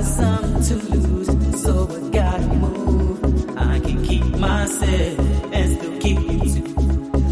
something to lose, so I gotta move. I can keep myself.